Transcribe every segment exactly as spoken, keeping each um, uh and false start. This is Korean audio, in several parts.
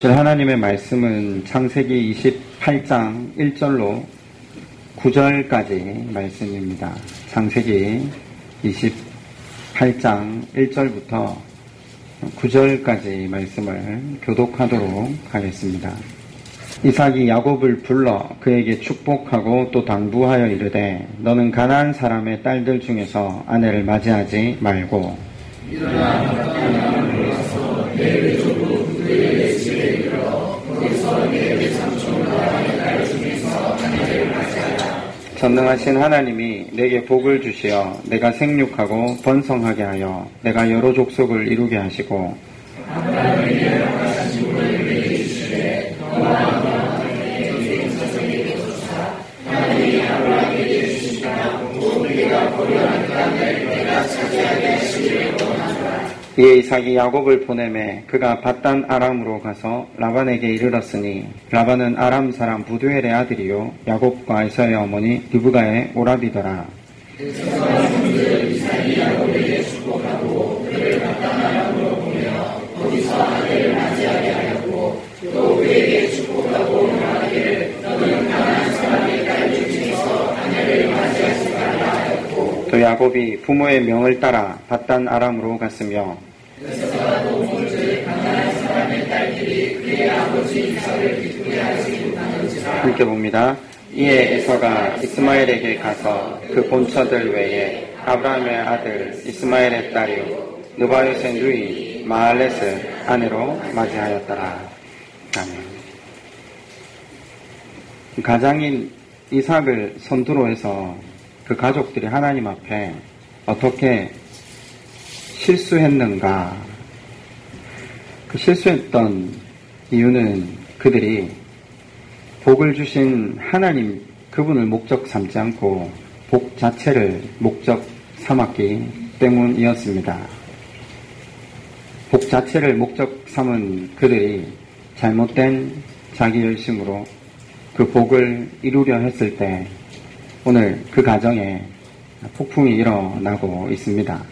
하나님의 말씀은 창세기 이십팔 장 일 절로 구 절까지 말씀입니다. 창세기 이십팔 장 일 절부터 구 절까지 말씀을 교독하도록 하겠습니다. 이삭이 야곱을 불러 그에게 축복하고 또 당부하여 이르되 너는 가나안 사람의 딸들 중에서 아내를 맞이하지 말고 일어나 가나안으로 가서 내 외조로 그들의 집에 이르러 거기서 내 외삼촌 라반의 딸 중에서 아내를 맞이하라. 전능하신 하나님이 내게 복을 주시어 내가 생육하고 번성하게 하여 내가 여러 족속을 이루게 하시고 아브라함에게 약속하신 복을 내게 주시되 너와 아브라함에게 내 자손에게 조차 하나님이 아브라함에게 주신 땅 네가 거류하는 땅을 내가 차지하게 하시기를 원하노라. 이에 이삭이 야곱을 보내매 그가 밧단 아람으로 가서 라반에게 이르렀으니 라반은 아람 사람 부두엘의 아들이요 야곱과 에서의 어머니 리브가의 오라비더라. 이삭이 야곱에게 축복하고 그를 밧단 아람으로 보내어 거기서 아내를 맞이하게 하였고 또 그에게 축복하고 말하기를 너는 가나안 사람의 딸 중에서 아내를 맞이하지 말라 하였고 또 야곱이 부모의 명을 따라 밧단 아람으로 갔으며 그래서 동물들 가나안 사람의 딸들이 그의 아버지 이삭을 기쁘게 하지 못하는지라. 함께 봅니다. 이에 에서가 이스마엘에게 가서 그 본처들 외에 아브라함의 아들 이스마엘의 딸이요 느바요의 누이 마알렛을 아내로 맞이하였더라. 아멘. 가장인 이삭을 선두로 해서 그 가족들이 하나님 앞에 어떻게 실수했는가? 그 실수했던 이유는 그들이 복을 주신 하나님 그분을 목적 삼지 않고 복 자체를 목적 삼았기 때문이었습니다. 복 자체를 목적 삼은 그들이 잘못된 자기 열심으로 그 복을 이루려 했을 때 오늘 그 가정에 폭풍이 일어나고 있습니다.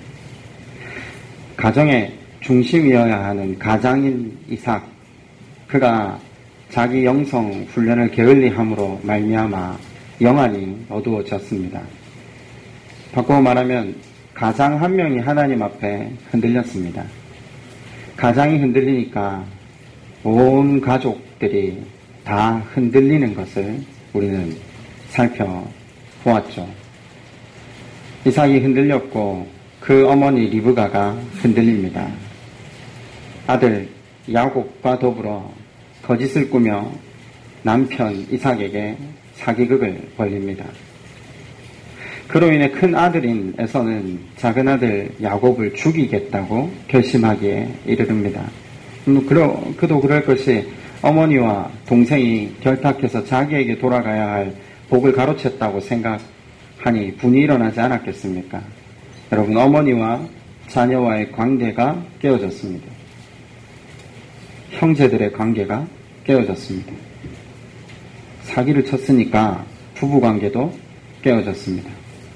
가정의 중심이어야 하는 가장인 이삭, 그가 자기 영성 훈련을 게을리함으로 말미암아 영안이 어두워졌습니다. 바꾸어 말하면 가장 한 명이 하나님 앞에 흔들렸습니다. 가장이 흔들리니까 온 가족들이 다 흔들리는 것을 우리는 살펴보았죠. 이삭이 흔들렸고 그 어머니 리브가가 흔들립니다. 아들 야곱과 더불어 거짓을 꾸며 남편 이삭에게 사기극을 벌립니다. 그로 인해 큰 아들인 에서는 작은 아들 야곱을 죽이겠다고 결심하기에 이르릅니다. 그러, 그도 그럴 것이 어머니와 동생이 결탁해서 자기에게 돌아가야 할 복을 가로챘다고 생각하니 분이 일어나지 않았겠습니까? 여러분, 어머니와 자녀와의 관계가 깨어졌습니다. 형제들의 관계가 깨어졌습니다. 사기를 쳤으니까 부부관계도 깨어졌습니다.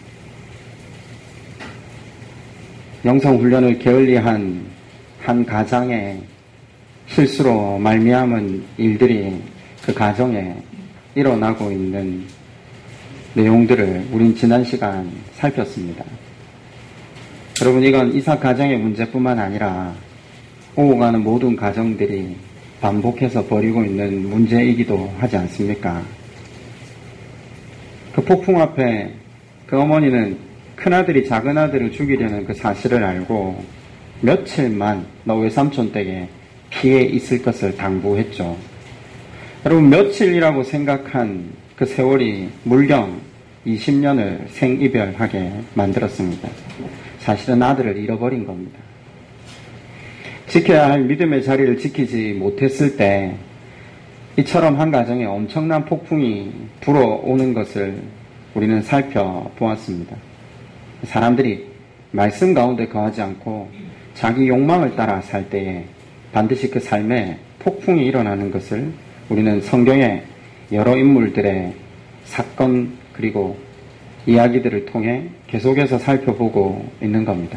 영성훈련을 게을리한 한 가장의 실수로 말미암은 일들이 그 가정에 일어나고 있는 내용들을 우린 지난 시간 살폈습니다. 여러분, 이건 이삭 가정의 문제뿐만 아니라 오고 가는 모든 가정들이 반복해서 벌이고 있는 문제이기도 하지 않습니까? 그 폭풍 앞에 그 어머니는 큰아들이 작은아들을 죽이려는 그 사실을 알고 며칠만 너 외삼촌 댁에 피해 있을 것을 당부했죠. 여러분, 며칠이라고 생각한 그 세월이 물경 이십 년을 생이별하게 만들었습니다. 사실은 아들을 잃어버린 겁니다. 지켜야 할 믿음의 자리를 지키지 못했을 때 이처럼 한 가정에 엄청난 폭풍이 불어오는 것을 우리는 살펴보았습니다. 사람들이 말씀 가운데 거하지 않고 자기 욕망을 따라 살 때에 반드시 그 삶에 폭풍이 일어나는 것을 우리는 성경의 여러 인물들의 사건 그리고 이야기들을 통해 계속해서 살펴보고 있는 겁니다.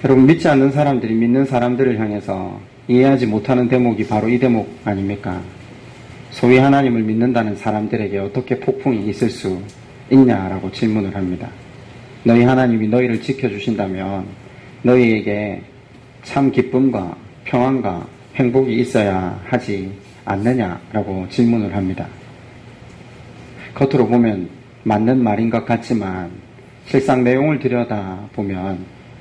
여러분, 믿지 않는 사람들이 믿는 사람들을 향해서 이해하지 못하는 대목이 바로 이 대목 아닙니까? 소위 하나님을 믿는다는 사람들에게 어떻게 폭풍이 있을 수 있냐라고 질문을 합니다. 너희 하나님이 너희를 지켜주신다면 너희에게 참 기쁨과 평안과 행복이 있어야 하지 않느냐라고 질문을 합니다. 겉으로 보면 맞는 말인 것 같지만 실상 내용을 들여다보면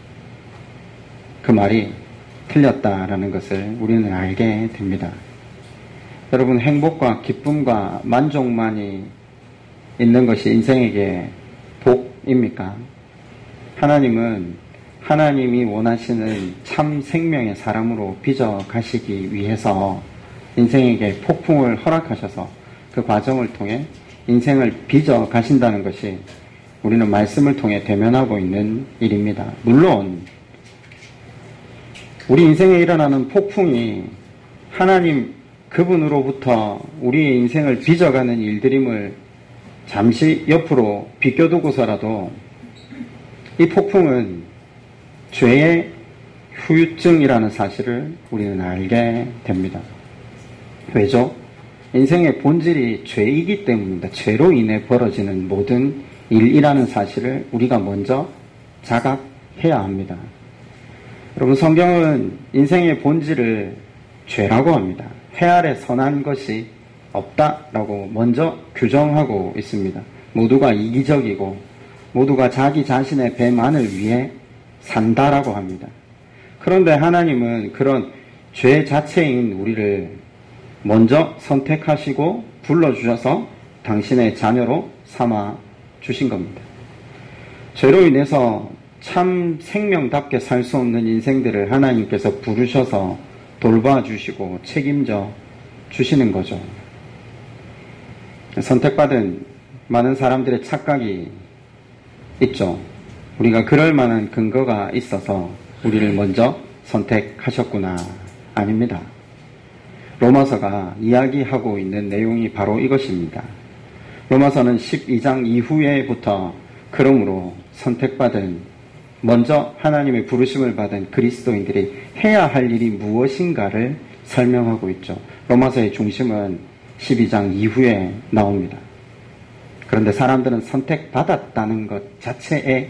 그 말이 틀렸다라는 것을 우리는 알게 됩니다. 여러분, 행복과 기쁨과 만족만이 있는 것이 인생에게 복입니까? 하나님은 하나님이 원하시는 참 생명의 사람으로 빚어 가시기 위해서 인생에게 폭풍을 허락하셔서 그 과정을 통해 인생을 빚어 가신다는 것이 우리는 말씀을 통해 대면하고 있는 일입니다. 물론 우리 인생에 일어나는 폭풍이 하나님 그분으로부터 우리의 인생을 빚어가는 일들임을 잠시 옆으로 비껴두고서라도 이 폭풍은 죄의 후유증이라는 사실을 우리는 알게 됩니다. 왜죠? 인생의 본질이 죄이기 때문입니다. 죄로 인해 벌어지는 모든 일이라는 사실을 우리가 먼저 자각해야 합니다. 여러분, 성경은 인생의 본질을 죄라고 합니다. 해 아래 선한 것이 없다라고 먼저 규정하고 있습니다. 모두가 이기적이고 모두가 자기 자신의 배만을 위해 산다라고 합니다. 그런데 하나님은 그런 죄 자체인 우리를 먼저 선택하시고 불러주셔서 당신의 자녀로 삼아 주신 겁니다. 죄로 인해서 참 생명답게 살 수 없는 인생들을 하나님께서 부르셔서 돌봐주시고 책임져 주시는 거죠. 선택받은 많은 사람들의 착각이 있죠. 우리가 그럴 만한 근거가 있어서 우리를 먼저 선택하셨구나. 아닙니다. 로마서가 이야기하고 있는 내용이 바로 이것입니다. 로마서는 십이 장 이후에부터 그러므로 선택받은 먼저 하나님의 부르심을 받은 그리스도인들이 해야 할 일이 무엇인가를 설명하고 있죠. 로마서의 중심은 십이 장 이후에 나옵니다. 그런데 사람들은 선택받았다는 것 자체에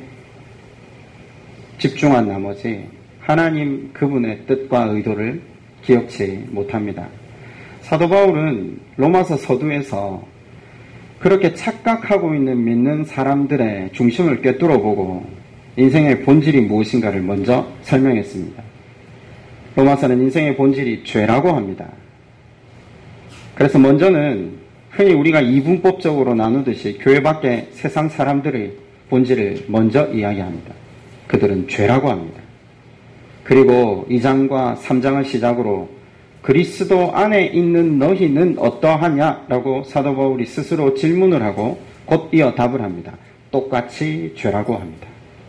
집중한 나머지 하나님 그분의 뜻과 의도를 기억치 못합니다. 사도 바울은 로마서 서두에서 그렇게 착각하고 있는 믿는 사람들의 중심을 꿰뚫어보고 인생의 본질이 무엇인가를 먼저 설명했습니다. 로마서는 인생의 본질이 죄라고 합니다. 그래서 먼저는 흔히 우리가 이분법적으로 나누듯이 교회 밖의 세상 사람들의 본질을 먼저 이야기합니다. 그들은 죄라고 합니다. 그리고 이 장과 삼 장을 시작으로 그리스도 안에 있는 너희는 어떠하냐라고 사도 바울이 스스로 질문을 하고 곧 이어 답을 합니다. 똑같이 죄라고 합니다.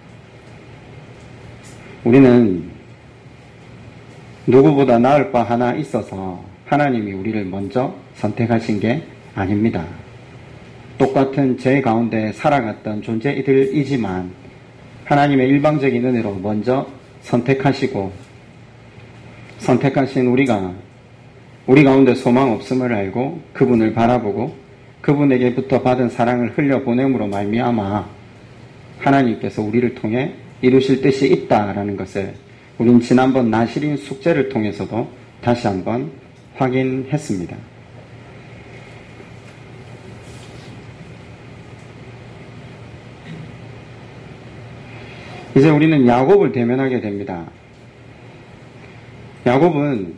우리는 누구보다 나을 바 하나 있어서 하나님이 우리를 먼저 선택하신 게 아닙니다. 똑같은 죄 가운데 살아갔던 존재들이지만 하나님의 일방적인 은혜로 먼저 선택하시고 선택하신 우리가 우리 가운데 소망 없음을 알고 그분을 바라보고 그분에게부터 받은 사랑을 흘려보냄으로 말미암아 하나님께서 우리를 통해 이루실 뜻이 있다라는 것을 우린 지난번 나시린 숙제를 통해서도 다시 한번 확인했습니다. 이제 우리는 야곱을 대면하게 됩니다. 야곱은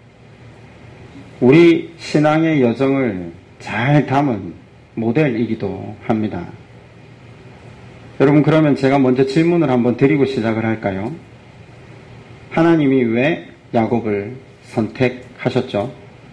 우리 신앙의 여정을 잘 담은 모델이기도 합니다. 여러분, 그러면 제가 먼저 질문을 한번 드리고 시작을 할까요? 하나님이 왜 야곱을 선택하셨죠?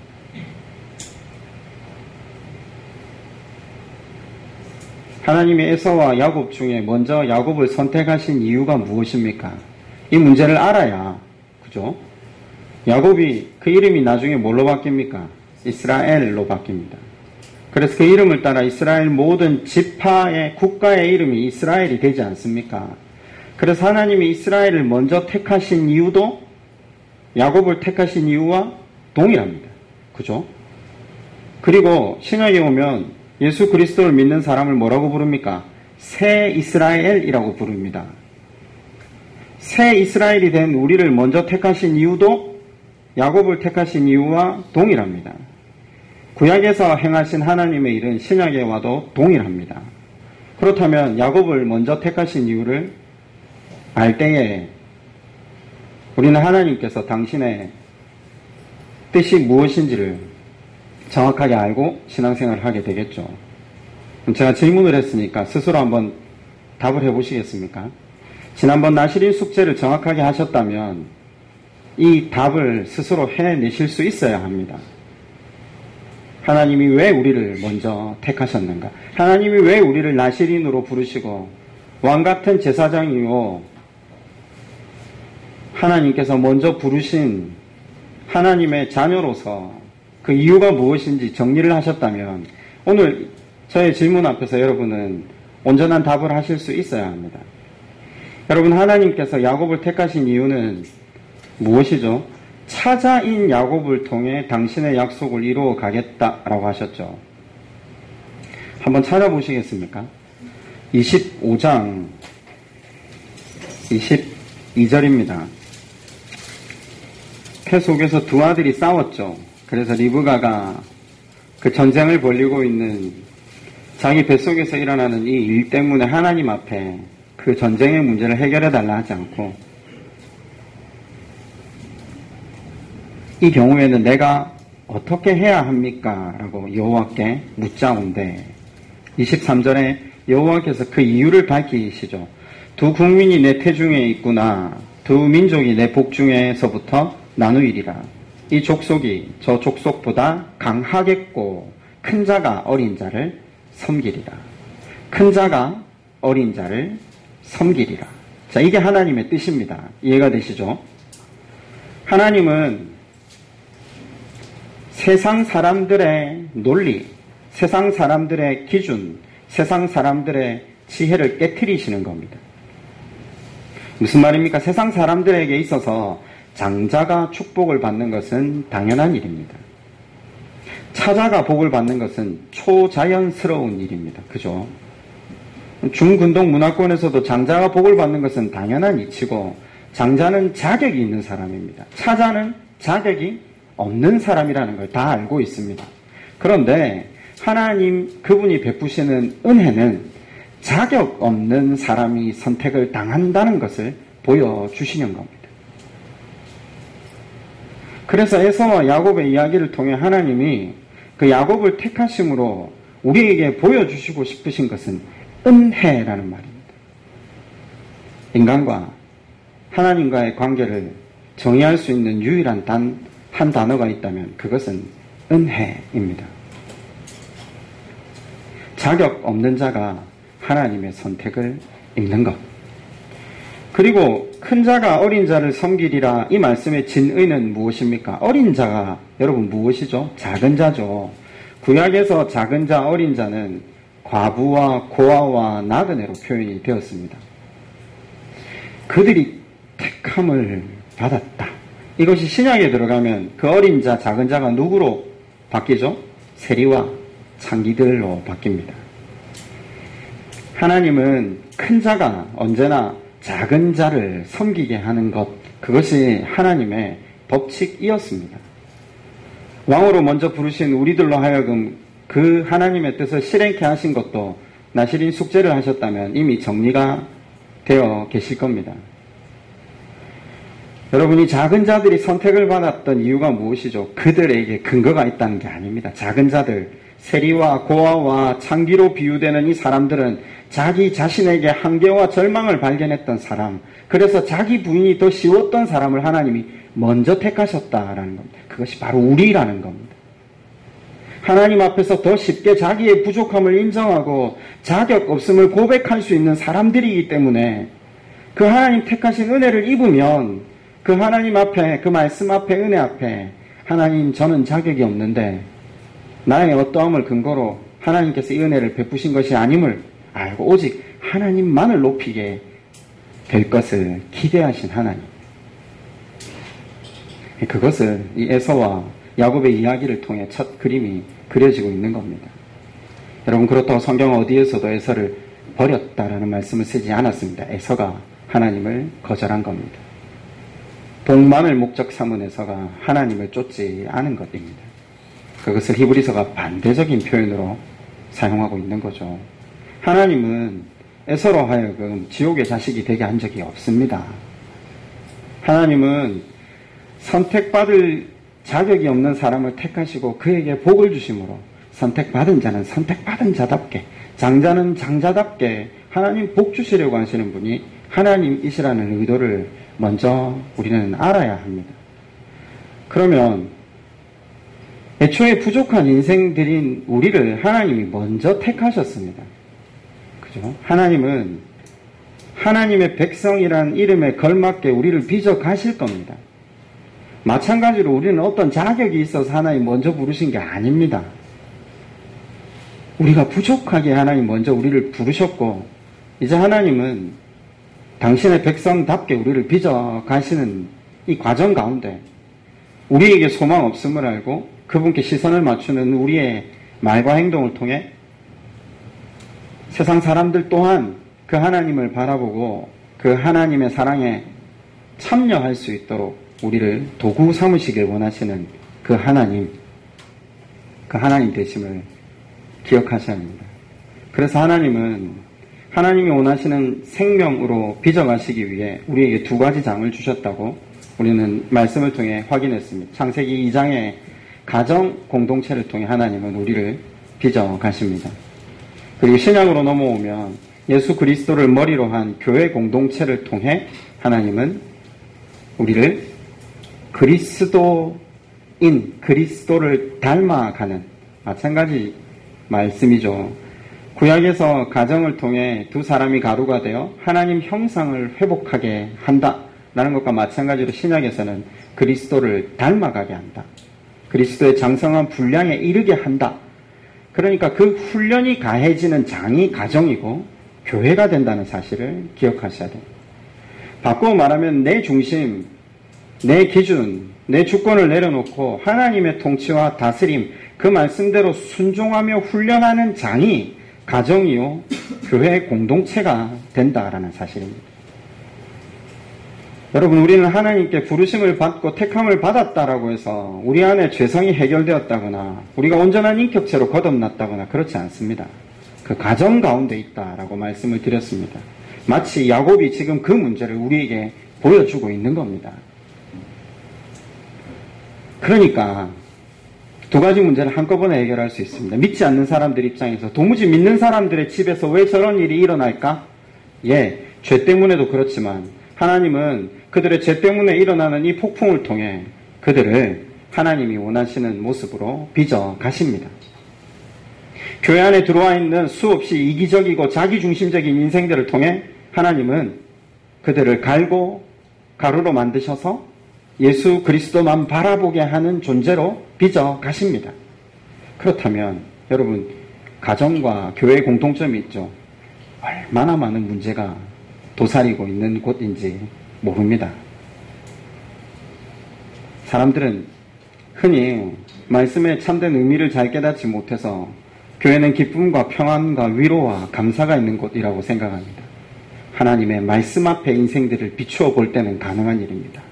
하나님이 에서와 야곱 중에 먼저 야곱을 선택하신 이유가 무엇입니까? 이 문제를 알아야, 그죠? 야곱이 그 이름이 나중에 뭘로 바뀝니까? 이스라엘로 바뀝니다. 그래서 그 이름을 따라 이스라엘 모든 지파의 국가의 이름이 이스라엘이 되지 않습니까? 그래서 하나님이 이스라엘을 먼저 택하신 이유도 야곱을 택하신 이유와 동일합니다. 그죠? 그리고 신약에 오면 예수 그리스도를 믿는 사람을 뭐라고 부릅니까? 새 이스라엘이라고 부릅니다. 새 이스라엘이 된 우리를 먼저 택하신 이유도 야곱을 택하신 이유와 동일합니다. 구약에서 행하신 하나님의 일은 신약에 와도 동일합니다. 그렇다면 야곱을 먼저 택하신 이유를 알 때에 우리는 하나님께서 당신의 뜻이 무엇인지를 정확하게 알고 신앙생활을 하게 되겠죠. 제가 질문을 했으니까 스스로 한번 답을 해보시겠습니까? 지난번 나시린 숙제를 정확하게 하셨다면 이 답을 스스로 해내실 수 있어야 합니다. 하나님이 왜 우리를 먼저 택하셨는가? 하나님이 왜 우리를 나시린으로 부르시고 왕같은 제사장이요 하나님께서 먼저 부르신 하나님의 자녀로서 그 이유가 무엇인지 정리를 하셨다면 오늘 저의 질문 앞에서 여러분은 온전한 답을 하실 수 있어야 합니다. 여러분, 하나님께서 야곱을 택하신 이유는 무엇이죠? 차자인 야곱을 통해 당신의 약속을 이루어 가겠다라고 하셨죠. 한번 찾아보시겠습니까? 이십오 장 이십이 절입니다. 태 속에서 두 아들이 싸웠죠. 그래서 리브가가 그 전쟁을 벌이고 있는 자기 뱃속에서 일어나는 이 일 때문에 하나님 앞에 그 전쟁의 문제를 해결해달라 하지 않고 이 경우에는 내가 어떻게 해야 합니까? 라고 여호와께 묻자온대 이십삼 절에 여호와께서 그 이유를 밝히시죠. 두 국민이 내 태중에 있구나. 두 민족이 내 복중에서부터 나누이리라. 이 족속이 저 족속보다 강하겠고 큰 자가 어린 자를 섬기리라. 큰 자가 어린 자를 섬기리라. 자, 이게 하나님의 뜻입니다. 이해가 되시죠? 하나님은 세상 사람들의 논리, 세상 사람들의 기준, 세상 사람들의 지혜를 깨트리시는 겁니다. 무슨 말입니까? 세상 사람들에게 있어서 장자가 축복을 받는 것은 당연한 일입니다. 차자가 복을 받는 것은 초자연스러운 일입니다. 그죠? 중근동 문화권에서도 장자가 복을 받는 것은 당연한 이치고 장자는 자격이 있는 사람입니다. 차자는 자격이 없는 사람이라는 걸 다 알고 있습니다. 그런데 하나님 그분이 베푸시는 은혜는 자격 없는 사람이 선택을 당한다는 것을 보여주시는 겁니다. 그래서 에서와 야곱의 이야기를 통해 하나님이 그 야곱을 택하심으로 우리에게 보여주시고 싶으신 것은 은혜라는 말입니다. 인간과 하나님과의 관계를 정의할 수 있는 유일한 단 한 단어가 있다면 그것은 은혜입니다. 자격 없는 자가 하나님의 선택을 입는 것. 그리고 큰 자가 어린 자를 섬기리라. 이 말씀의 진의는 무엇입니까? 어린 자가 여러분 무엇이죠? 작은 자죠. 구약에서 작은 자, 어린 자는 과부와 고아와 나그네로 표현이 되었습니다. 그들이 택함을 받았다. 이것이 신약에 들어가면 그 어린 자, 작은 자가 누구로 바뀌죠? 세리와 창기들로 바뀝니다. 하나님은 큰 자가 언제나 작은 자를 섬기게 하는 것, 그것이 하나님의 법칙이었습니다. 왕으로 먼저 부르신 우리들로 하여금 그 하나님의 뜻을 실행케 하신 것도 나시린 숙제를 하셨다면 이미 정리가 되어 계실 겁니다. 여러분이 작은 자들이 선택을 받았던 이유가 무엇이죠? 그들에게 근거가 있다는 게 아닙니다. 작은 자들, 세리와 고아와 창기로 비유되는 이 사람들은 자기 자신에게 한계와 절망을 발견했던 사람, 그래서 자기 부인이 더 쉬웠던 사람을 하나님이 먼저 택하셨다라는 겁니다. 그것이 바로 우리라는 겁니다. 하나님 앞에서 더 쉽게 자기의 부족함을 인정하고 자격 없음을 고백할 수 있는 사람들이기 때문에 그 하나님 택하신 은혜를 입으면 그 하나님 앞에, 그 말씀 앞에, 은혜 앞에 하나님 저는 자격이 없는데 나의 어떠함을 근거로 하나님께서 이 은혜를 베푸신 것이 아님을 알고 오직 하나님만을 높이게 될 것을 기대하신 하나님. 그것을 이 에서와 야곱의 이야기를 통해 첫 그림이 그려지고 있는 겁니다. 여러분, 그렇다고 성경 어디에서도 에서를 버렸다라는 말씀을 쓰지 않았습니다. 에서가 하나님을 거절한 겁니다. 복만을 목적 삼은 에서가 하나님을 쫓지 않은 것입니다. 그것을 히브리서가 반대적인 표현으로 사용하고 있는 거죠. 하나님은 에서로 하여금 지옥의 자식이 되게 한 적이 없습니다. 하나님은 선택받을 자격이 없는 사람을 택하시고 그에게 복을 주심으로 선택받은 자는 선택받은 자답게, 장자는 장자답게 하나님 복 주시려고 하시는 분이 하나님이시라는 의도를 먼저 우리는 알아야 합니다. 그러면 애초에 부족한 인생들인 우리를 하나님이 먼저 택하셨습니다. 그죠? 하나님은 하나님의 백성이란 이름에 걸맞게 우리를 빚어 가실 겁니다. 마찬가지로 우리는 어떤 자격이 있어서 하나님 먼저 부르신 게 아닙니다. 우리가 부족하게 하나님 먼저 우리를 부르셨고, 이제 하나님은 당신의 백성답게 우리를 빚어 가시는 이 과정 가운데 우리에게 소망 없음을 알고 그분께 시선을 맞추는 우리의 말과 행동을 통해 세상 사람들 또한 그 하나님을 바라보고 그 하나님의 사랑에 참여할 수 있도록 우리를 도구 삼으시길 원하시는 그 하나님, 그 하나님 되심을 기억하셔야 합니다. 그래서 하나님은 하나님이 원하시는 생명으로 빚어가시기 위해 우리에게 두 가지 장을 주셨다고 우리는 말씀을 통해 확인했습니다. 창세기 이 장의 가정 공동체를 통해 하나님은 우리를 빚어가십니다. 그리고 신약으로 넘어오면 예수 그리스도를 머리로 한 교회 공동체를 통해 하나님은 우리를 그리스도인, 그리스도를 닮아가는 마찬가지 말씀이죠. 구약에서 가정을 통해 두 사람이 가루가 되어 하나님 형상을 회복하게 한다라는 것과 마찬가지로 신약에서는 그리스도를 닮아가게 한다. 그리스도의 장성한 분량에 이르게 한다. 그러니까 그 훈련이 가해지는 장이 가정이고 교회가 된다는 사실을 기억하셔야 돼요. 바꾸어 말하면 내 중심, 내 기준, 내 주권을 내려놓고 하나님의 통치와 다스림, 그 말씀대로 순종하며 훈련하는 장이 가정이요 교회 공동체가 된다라는 사실입니다. 여러분, 우리는 하나님께 부르심을 받고 택함을 받았다라고 해서 우리 안에 죄성이 해결되었다거나 우리가 온전한 인격체로 거듭났다거나 그렇지 않습니다. 그 가정 가운데 있다라고 말씀을 드렸습니다. 마치 야곱이 지금 그 문제를 우리에게 보여주고 있는 겁니다. 그러니까 두 가지 문제를 한꺼번에 해결할 수 있습니다. 믿지 않는 사람들 입장에서 도무지 믿는 사람들의 집에서 왜 저런 일이 일어날까? 예, 죄 때문에도 그렇지만 하나님은 그들의 죄 때문에 일어나는 이 폭풍을 통해 그들을 하나님이 원하시는 모습으로 빚어 가십니다. 교회 안에 들어와 있는 수없이 이기적이고 자기중심적인 인생들을 통해 하나님은 그들을 갈고 가루로 만드셔서 예수 그리스도만 바라보게 하는 존재로 빚어 가십니다. 그렇다면 여러분, 가정과 교회 공통점이 있죠. 얼마나 많은 문제가 도사리고 있는 곳인지 모릅니다. 사람들은 흔히 말씀의 참된 의미를 잘 깨닫지 못해서 교회는 기쁨과 평안과 위로와 감사가 있는 곳이라고 생각합니다. 하나님의 말씀 앞에 인생들을 비추어 볼 때는 가능한 일입니다.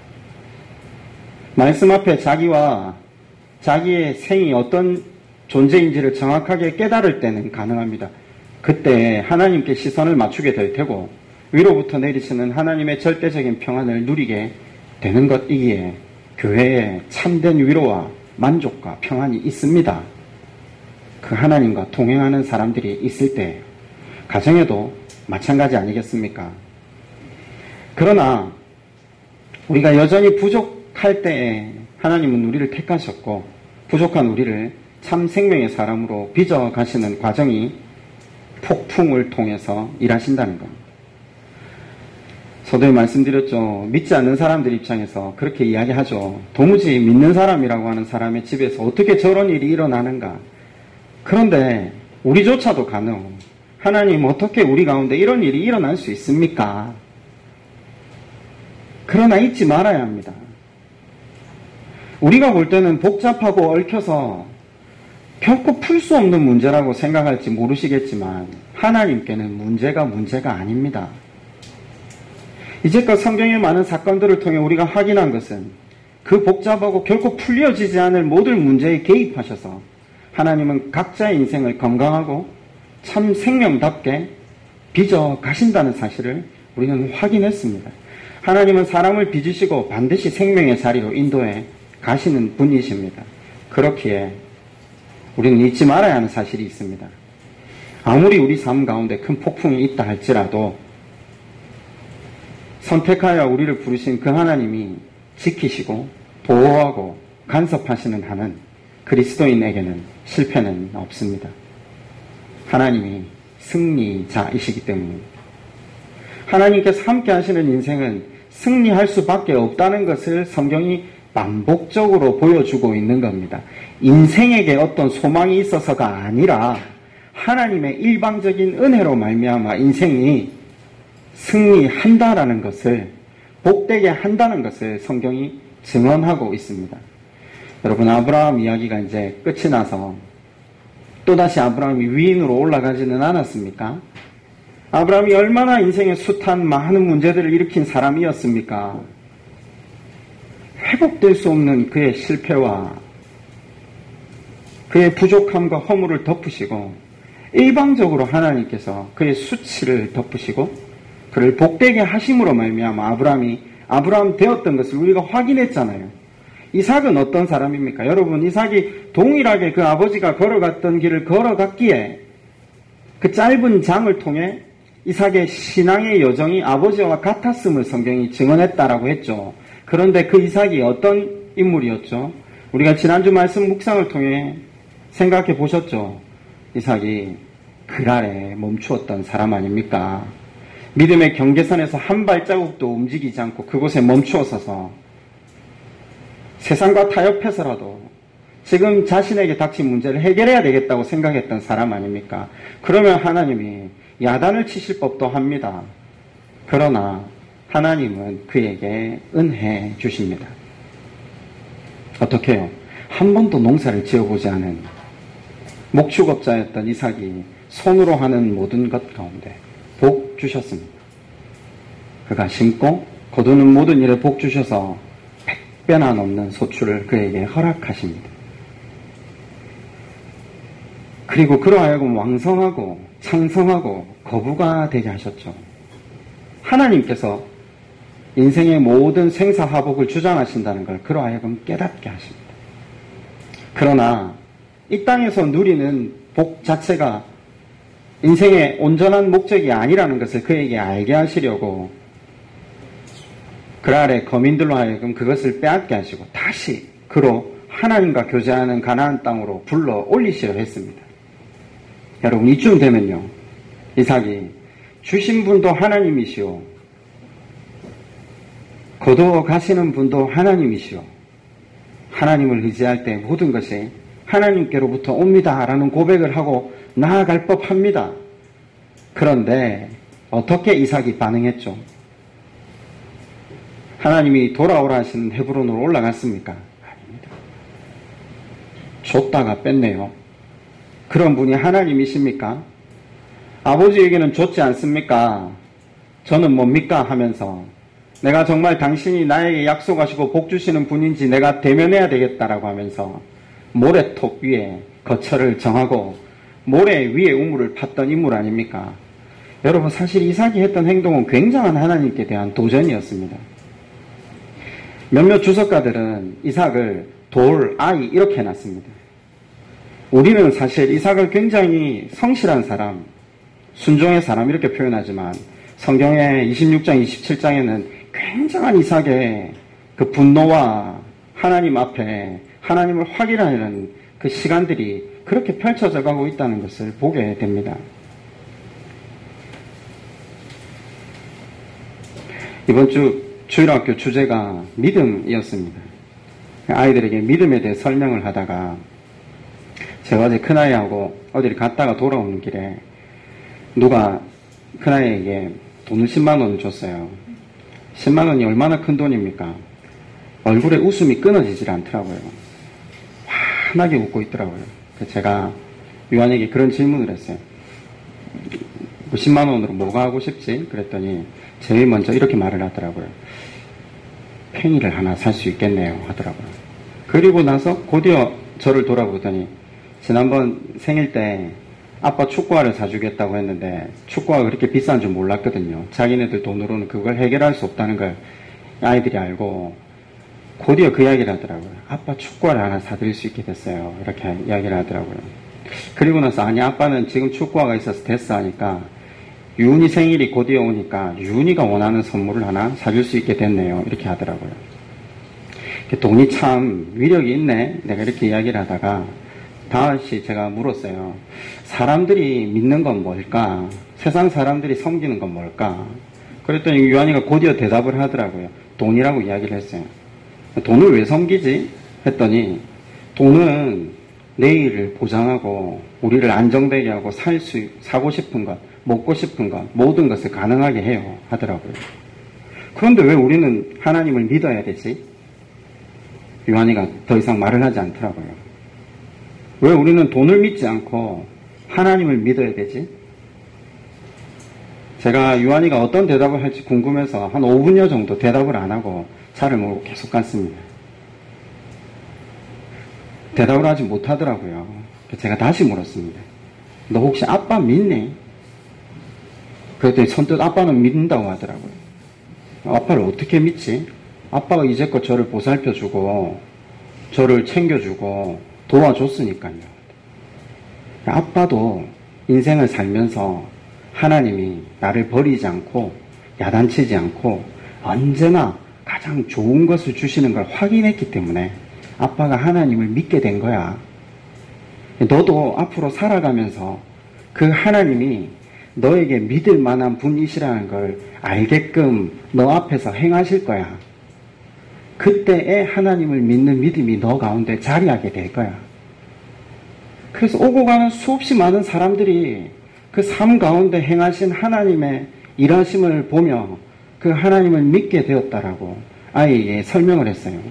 말씀 앞에 자기와 자기의 생이 어떤 존재인지를 정확하게 깨달을 때는 가능합니다. 그때 하나님께 시선을 맞추게 될 테고 위로부터 내리시는 하나님의 절대적인 평안을 누리게 되는 것이기에 교회에 참된 위로와 만족과 평안이 있습니다. 그 하나님과 동행하는 사람들이 있을 때 가정에도 마찬가지 아니겠습니까? 그러나 우리가 여전히 부족할 때에 하나님은 우리를 택하셨고 부족한 우리를 참 생명의 사람으로 빚어 가시는 과정이 폭풍을 통해서 일하신다는 겁니다. 저도 말씀드렸죠. 믿지 않는 사람들 입장에서 그렇게 이야기하죠. 도무지 믿는 사람이라고 하는 사람의 집에서 어떻게 저런 일이 일어나는가. 그런데 우리조차도 가능. 하나님 어떻게 우리 가운데 이런 일이 일어날 수 있습니까? 그러나 잊지 말아야 합니다. 우리가 볼 때는 복잡하고 얽혀서 결코 풀 수 없는 문제라고 생각할지 모르시겠지만 하나님께는 문제가 문제가 아닙니다. 이제껏 성경의 많은 사건들을 통해 우리가 확인한 것은 그 복잡하고 결코 풀려지지 않을 모든 문제에 개입하셔서 하나님은 각자의 인생을 건강하고 참 생명답게 빚어 가신다는 사실을 우리는 확인했습니다. 하나님은 사람을 빚으시고 반드시 생명의 자리로 인도해 가시는 분이십니다. 그렇기에 우리는 잊지 말아야 하는 사실이 있습니다. 아무리 우리 삶 가운데 큰 폭풍이 있다 할지라도 선택하여 우리를 부르신 그 하나님이 지키시고 보호하고 간섭하시는 한은 그리스도인에게는 실패는 없습니다. 하나님이 승리자이시기 때문입니다. 하나님께서 함께 하시는 인생은 승리할 수밖에 없다는 것을 성경이 반복적으로 보여주고 있는 겁니다. 인생에게 어떤 소망이 있어서가 아니라 하나님의 일방적인 은혜로 말미암아 인생이 승리한다라는 것을, 복되게 한다는 것을 성경이 증언하고 있습니다. 여러분, 아브라함 이야기가 이제 끝이 나서 또다시 아브라함이 위인으로 올라가지는 않았습니까? 아브라함이 얼마나 인생의 숱한 많은 문제들을 일으킨 사람이었습니까? 회복될 수 없는 그의 실패와 그의 부족함과 허물을 덮으시고 일방적으로 하나님께서 그의 수치를 덮으시고 그를 복되게 하심으로 말미암아 아브라함이 아브라함 되었던 것을 우리가 확인했잖아요. 이삭은 어떤 사람입니까? 여러분, 이삭이 동일하게 그 아버지가 걸어갔던 길을 걸어갔기에 그 짧은 장을 통해 이삭의 신앙의 여정이 아버지와 같았음을 성경이 증언했다라고 했죠. 그런데 그 이삭이 어떤 인물이었죠? 우리가 지난주 말씀 묵상을 통해 생각해 보셨죠? 이삭이 글 아래 멈추었던 사람 아닙니까? 믿음의 경계선에서 한 발자국도 움직이지 않고 그곳에 멈추어 서서 세상과 타협해서라도 지금 자신에게 닥친 문제를 해결해야 되겠다고 생각했던 사람 아닙니까? 그러면 하나님이 야단을 치실 법도 합니다. 그러나 하나님은 그에게 은혜 주십니다. 어떻게 해요? 한 번도 농사를 지어보지 않은 목축업자였던 이삭이 손으로 하는 모든 것 가운데 복 주셨습니다. 그가 심고 거두는 모든 일에 복 주셔서 백배나 넘는 소출을 그에게 허락하십니다. 그리고 그러하여금 왕성하고 창성하고 거부가 되게 하셨죠. 하나님께서 인생의 모든 생사화복을 주장하신다는 걸 그러하여금 깨닫게 하십니다. 그러나 이 땅에서 누리는 복 자체가 인생의 온전한 목적이 아니라는 것을 그에게 알게 하시려고 그 아래 거민들로 하여금 그것을 빼앗게 하시고 다시 그로 하나님과 교제하는 가나안 땅으로 불러 올리시려 했습니다. 여러분, 이쯤 되면요, 이삭이 주신 분도 하나님이시오, 거두어 가시는 분도 하나님이시오, 하나님을 의지할 때 모든 것이 하나님께로부터 옵니다 라는 고백을 하고 나아갈 법합니다. 그런데 어떻게 이삭이 반응했죠? 하나님이 돌아오라 하시는 헤브론으로 올라갔습니까? 아닙니다. 줬다가 뺐네요. 그런 분이 하나님이십니까? 아버지에게는 줬지 않습니까? 저는 뭡니까? 하면서 내가 정말 당신이 나에게 약속하시고 복 주시는 분인지 내가 대면해야 되겠다라고 하면서 모래톱 위에 거처를 정하고 모래 위에 우물을 팠던 인물 아닙니까? 여러분, 사실 이삭이 했던 행동은 굉장한 하나님께 대한 도전이었습니다. 몇몇 주석가들은 이삭을 돌, 아이 이렇게 해놨습니다. 우리는 사실 이삭을 굉장히 성실한 사람, 순종의 사람 이렇게 표현하지만 성경의 이십육 장, 이십칠 장에는 굉장한 이삭의 그 분노와 하나님 앞에 하나님을 확인하는 그 시간들이 그렇게 펼쳐져 가고 있다는 것을 보게 됩니다. 이번 주 주일학교 주제가 믿음이었습니다. 아이들에게 믿음에 대해 설명을 하다가 제가 어제 큰아이하고 어디를 갔다가 돌아오는 길에 누가 큰아이에게 돈을 십만 원을 줬어요. 십만 원이 얼마나 큰 돈입니까? 얼굴에 웃음이 끊어지질 않더라고요. 환하게 웃고 있더라고요. 제가 유한에게 그런 질문을 했어요. 십만 원으로 뭐가 하고 싶지? 그랬더니 제일 먼저 이렇게 말을 하더라고요. 팽이를 하나 살 수 있겠네요 하더라고요. 그리고 나서 곧이어 저를 돌아보더니 지난번 생일 때 아빠 축구화를 사주겠다고 했는데 축구화가 그렇게 비싼 줄 몰랐거든요. 자기네들 돈으로는 그걸 해결할 수 없다는 걸 아이들이 알고 곧이어 그 이야기를 하더라고요. 아빠 축구화를 하나 사드릴 수 있게 됐어요. 이렇게 이야기를 하더라고요. 그리고 나서 아니 아빠는 지금 축구화가 있어서 됐어 하니까 유은이 생일이 곧이어 오니까 유은이가 원하는 선물을 하나 사줄 수 있게 됐네요. 이렇게 하더라고요. 돈이 참 위력이 있네. 내가 이렇게 이야기를 하다가 다시 제가 물었어요. 사람들이 믿는 건 뭘까? 세상 사람들이 섬기는 건 뭘까? 그랬더니 유한이가 곧이어 대답을 하더라고요. 돈이라고 이야기를 했어요. 돈을 왜 섬기지? 했더니 돈은 내일을 보장하고 우리를 안정되게 하고 살 수, 사고 싶은 것, 먹고 싶은 것, 모든 것을 가능하게 해요. 하더라고요. 그런데 왜 우리는 하나님을 믿어야 되지? 유한이가 더 이상 말을 하지 않더라고요. 왜 우리는 돈을 믿지 않고 하나님을 믿어야 되지? 제가 유한이가 어떤 대답을 할지 궁금해서 한 오 분여 정도 대답을 안 하고 차를 몰고 계속 갔습니다. 대답을 하지 못하더라고요. 제가 다시 물었습니다. 너 혹시 아빠 믿니? 그랬더니 선뜻 아빠는 믿는다고 하더라고요. 아빠를 어떻게 믿지? 아빠가 이제껏 저를 보살펴주고 저를 챙겨주고 도와줬으니까요. 아빠도 인생을 살면서 하나님이 나를 버리지 않고 야단치지 않고 언제나 가장 좋은 것을 주시는 걸 확인했기 때문에 아빠가 하나님을 믿게 된 거야. 너도 앞으로 살아가면서 그 하나님이 너에게 믿을 만한 분이시라는 걸 알게끔 너 앞에서 행하실 거야. 그때에 하나님을 믿는 믿음이 너 가운데 자리하게 될 거야. 그래서 오고 가는 수없이 많은 사람들이 그 삶 가운데 행하신 하나님의 일하심을 보며 그 하나님을 믿게 되었다라고 아이에게 설명을 했어요.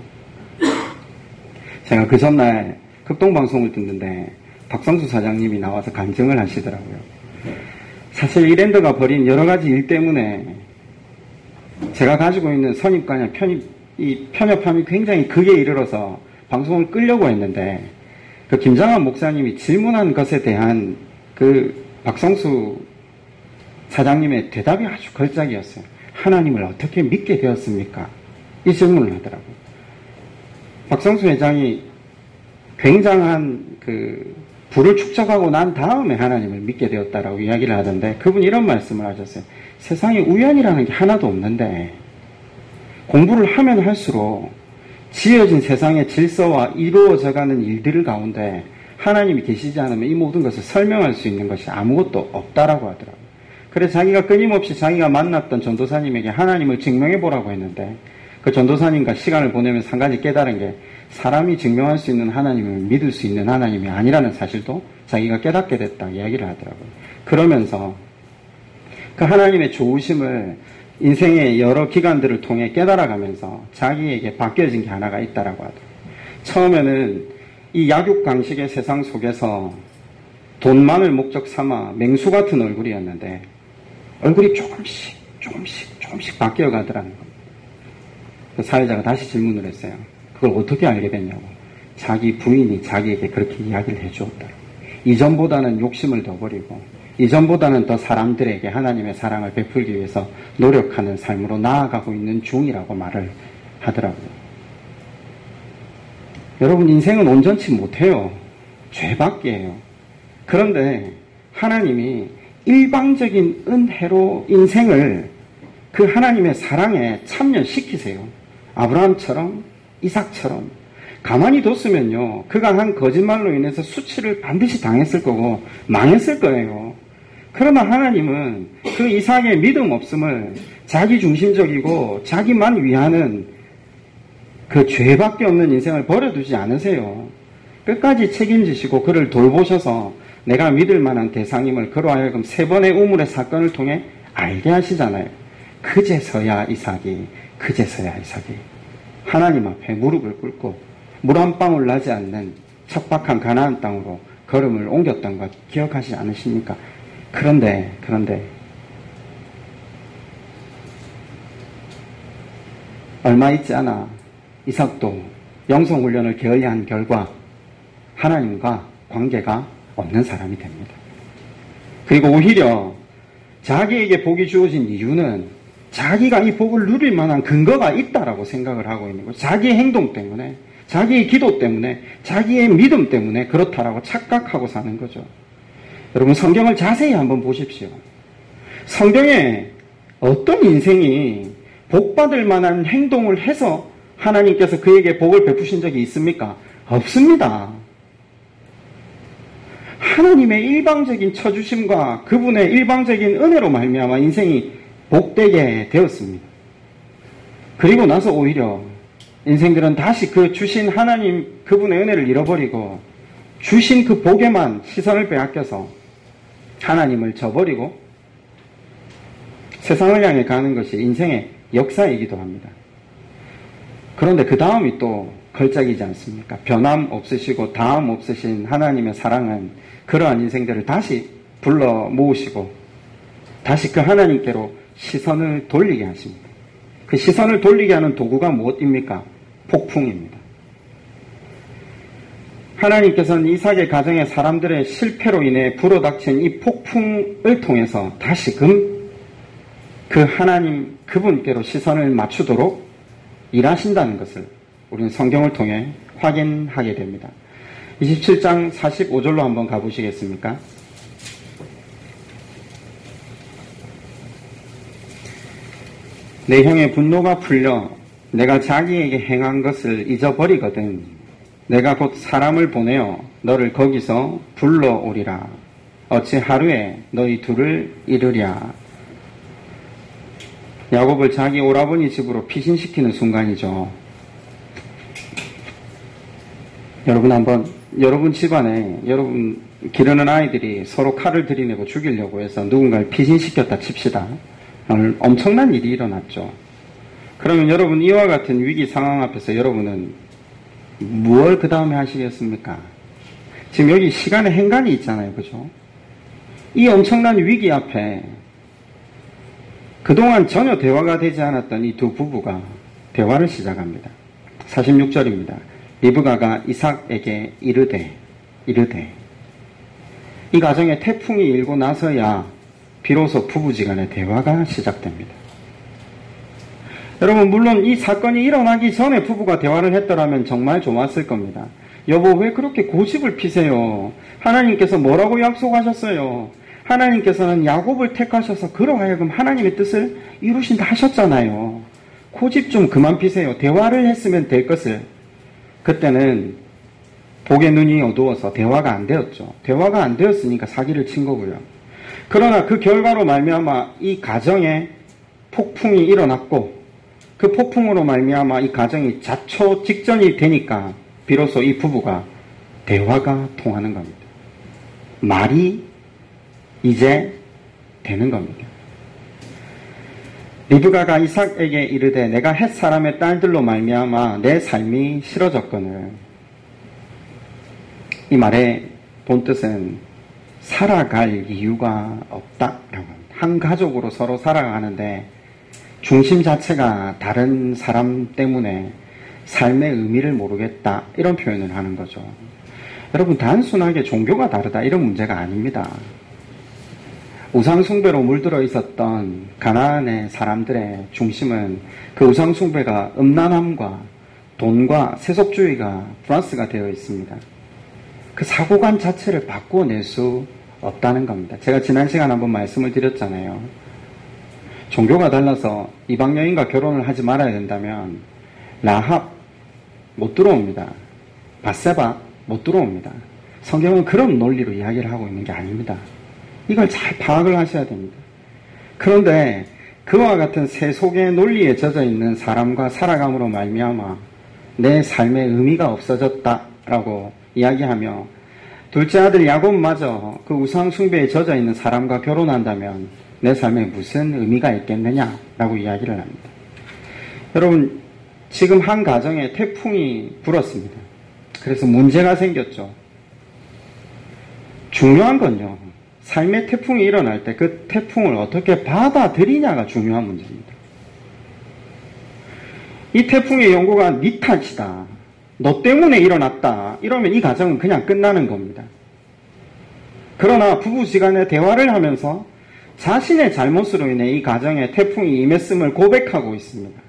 제가 그 전날 극동방송을 듣는데 박성수 사장님이 나와서 간증을 하시더라고요. 사실 이랜드가 벌인 여러 가지 일 때문에 제가 가지고 있는 선입관이나 편입, 이 편협함이 굉장히 극에 이르러서 방송을 끄려고 했는데 그 김장한 목사님이 질문한 것에 대한 그 박성수 사장님의 대답이 아주 걸작이었어요. 하나님을 어떻게 믿게 되었습니까? 이 질문을 하더라고요. 박성수 회장이 굉장한 그 불을 축적하고 난 다음에 하나님을 믿게 되었다라고 이야기를 하던데 그분이 이런 말씀을 하셨어요. 세상에 우연이라는 게 하나도 없는데 공부를 하면 할수록 지어진 세상의 질서와 이루어져가는 일들 가운데 하나님이 계시지 않으면 이 모든 것을 설명할 수 있는 것이 아무것도 없다라고 하더라고요. 그래서 자기가 끊임없이 자기가 만났던 전도사님에게 하나님을 증명해보라고 했는데 그 전도사님과 시간을 보내면서 한 가지 깨달은 게 사람이 증명할 수 있는 하나님을 믿을 수 있는 하나님이 아니라는 사실도 자기가 깨닫게 됐다 이야기를 하더라고요. 그러면서 그 하나님의 좋으심을 인생의 여러 기간들을 통해 깨달아가면서 자기에게 바뀌어진 게 하나가 있다라고 하더라고요. 처음에는 이 약육강식의 세상 속에서 돈만을 목적 삼아 맹수 같은 얼굴이었는데 얼굴이 조금씩 조금씩 조금씩 바뀌어 가더라는 겁니다. 그 사회자가 다시 질문을 했어요. 그걸 어떻게 알게 됐냐고. 자기 부인이 자기에게 그렇게 이야기를 해주었다. 이전보다는 욕심을 더 버리고 이전보다는 더 사람들에게 하나님의 사랑을 베풀기 위해서 노력하는 삶으로 나아가고 있는 중이라고 말을 하더라고요. 여러분 인생은 온전치 못해요. 죄밖에요. 그런데 하나님이 일방적인 은혜로 인생을 그 하나님의 사랑에 참여시키세요. 아브라함처럼 이삭처럼 가만히 뒀으면요. 그가 한 거짓말로 인해서 수치를 반드시 당했을 거고 망했을 거예요. 그러나 하나님은 그 이삭의 믿음 없음을 자기중심적이고 자기만 위하는 그 죄밖에 없는 인생을 버려두지 않으세요. 끝까지 책임지시고 그를 돌보셔서 내가 믿을 만한 대상임을 그로 하여금 세 번의 우물의 사건을 통해 알게 하시잖아요. 그제서야 이삭이, 그제서야 이삭이 하나님 앞에 무릎을 꿇고 물 한 방울 나지 않는 척박한 가나안 땅으로 걸음을 옮겼던 것 기억하지 않으십니까? 그런데, 그런데, 얼마 있지 않아 이삭도 영성훈련을 게을리 한 결과 하나님과 관계가 없는 사람이 됩니다. 그리고 오히려 자기에게 복이 주어진 이유는 자기가 이 복을 누릴 만한 근거가 있다라고 생각을 하고 있는 거죠. 자기의 행동 때문에, 자기의 기도 때문에, 자기의 믿음 때문에 그렇다라고 착각하고 사는 거죠. 여러분, 성경을 자세히 한번 보십시오. 성경에 어떤 인생이 복받을 만한 행동을 해서 하나님께서 그에게 복을 베푸신 적이 있습니까? 없습니다. 하나님의 일방적인 쳐주심과 그분의 일방적인 은혜로 말미암아 인생이 복되게 되었습니다. 그리고 나서 오히려 인생들은 다시 그 주신 하나님 그분의 은혜를 잃어버리고 주신 그 복에만 시선을 빼앗겨서 하나님을 저버리고 세상을 향해 가는 것이 인생의 역사이기도 합니다. 그런데 그 다음이 또 걸작이지 않습니까? 변함 없으시고 다음 없으신 하나님의 사랑은 그러한 인생들을 다시 불러 모으시고 다시 그 하나님께로 시선을 돌리게 하십니다. 그 시선을 돌리게 하는 도구가 무엇입니까? 폭풍입니다. 하나님께서는 이삭의 가정의 사람들의 실패로 인해 불어닥친 이 폭풍을 통해서 다시금 그 하나님 그분께로 시선을 맞추도록 일하신다는 것을 우리는 성경을 통해 확인하게 됩니다. 이십칠 장 사십오 절로 한번 가보시겠습니까? 내 형의 분노가 풀려 내가 자기에게 행한 것을 잊어버리거든 내가 곧 사람을 보내어 너를 거기서 불러오리라. 어찌 하루에 너희 둘을 이르랴. 야곱을 자기 오라버니 집으로 피신시키는 순간이죠. 여러분 한번 여러분 집안에 여러분 기르는 아이들이 서로 칼을 들이내고 죽이려고 해서 누군가를 피신시켰다 칩시다. 오늘 엄청난 일이 일어났죠. 그러면 여러분 이와 같은 위기 상황 앞에서 여러분은 무엇을 그 다음에 하시겠습니까? 지금 여기 시간의 행간이 있잖아요. 그죠? 이 엄청난 위기 앞에 그동안 전혀 대화가 되지 않았던 이 두 부부가 대화를 시작합니다. 사십육 절입니다. 리브가가 이삭에게 이르되 이르되 이 가정에 태풍이 일고 나서야 비로소 부부지간의 대화가 시작됩니다. 여러분 물론 이 사건이 일어나기 전에 부부가 대화를 했더라면 정말 좋았을 겁니다. 여보 왜 그렇게 고집을 피세요? 하나님께서 뭐라고 약속하셨어요? 하나님께서는 야곱을 택하셔서 그로 하여금 하나님의 뜻을 이루신다 하셨잖아요. 고집 좀 그만 피세요. 대화를 했으면 될 것을. 그때는 복의 눈이 어두워서 대화가 안 되었죠. 대화가 안 되었으니까 사기를 친 거고요. 그러나 그 결과로 말미암아 이 가정에 폭풍이 일어났고 그 폭풍으로 말미암아 이 가정이 자초 직전이 되니까 비로소 이 부부가 대화가 통하는 겁니다. 말이 이제 되는 겁니다. 리브가가 이삭에게 이르되 내가 헷 사람의 딸들로 말미암아 내 삶이 싫어졌거늘. 이 말의 본뜻은 살아갈 이유가 없다라고 합니다. 한 가족으로 서로 살아가는데 중심 자체가 다른 사람 때문에 삶의 의미를 모르겠다 이런 표현을 하는 거죠. 여러분 단순하게 종교가 다르다 이런 문제가 아닙니다. 우상숭배로 물들어 있었던 가나안의 사람들의 중심은 그 우상숭배가 음란함과 돈과 세속주의가 플러스가 되어 있습니다. 그 사고관 자체를 바꿔낼 수 없다는 겁니다. 제가 지난 시간 한번 말씀을 드렸잖아요. 종교가 달라서 이방 여인과 결혼을 하지 말아야 된다면 라합 못 들어옵니다. 밧세바 못 들어옵니다. 성경은 그런 논리로 이야기를 하고 있는 게 아닙니다. 이걸 잘 파악을 하셔야 됩니다. 그런데 그와 같은 세속의 논리에 젖어 있는 사람과 살아감으로 말미암아 내 삶의 의미가 없어졌다라고 이야기하며 둘째 아들 야곱마저 그 우상 숭배에 젖어 있는 사람과 결혼한다면 내 삶에 무슨 의미가 있겠느냐라고 이야기를 합니다. 여러분, 지금 한 가정에 태풍이 불었습니다. 그래서 문제가 생겼죠. 중요한 건요, 삶의 태풍이 일어날 때 그 태풍을 어떻게 받아들이냐가 중요한 문제입니다. 이 태풍의 연고가 네 탓이다, 너 때문에 일어났다, 이러면 이 가정은 그냥 끝나는 겁니다. 그러나 부부지간에 대화를 하면서 자신의 잘못으로 인해 이 가정에 태풍이 임했음을 고백하고 있습니다.